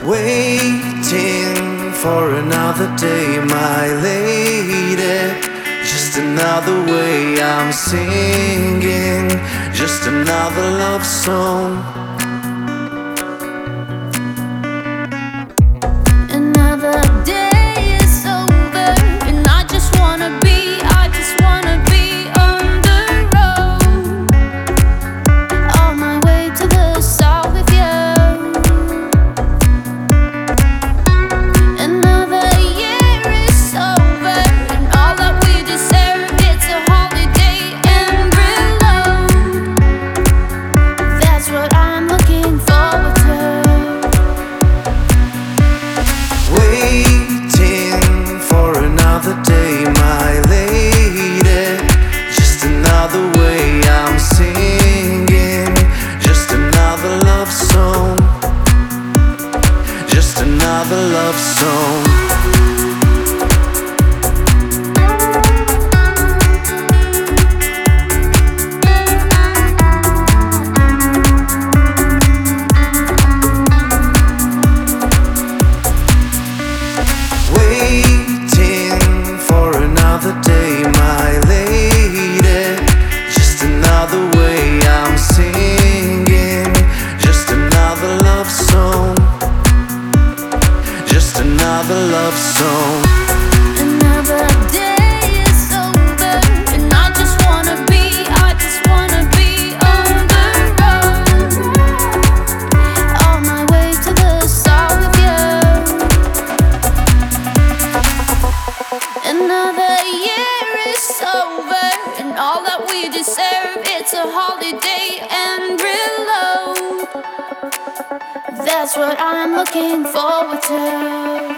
Waiting for another day, my lady. Just another way I'm singing, just another love song. Another day is over, and I just wanna be on the road, on my way to the south with you. Another year is over, and all that we deserve, it's a holiday and reload. That's what I'm looking forward to. Waiting for another day, my lady. Just another way I'm singing, just another love song, just another love song. Waiting for another day, my lady. Just another way I'm singing, just another love song, just another love song. Another day is over, and I just wanna be on the road, on my way to the south with you. Another year is over, and all that we deserve, it's a holiday and reload. That's what I'm looking forward to.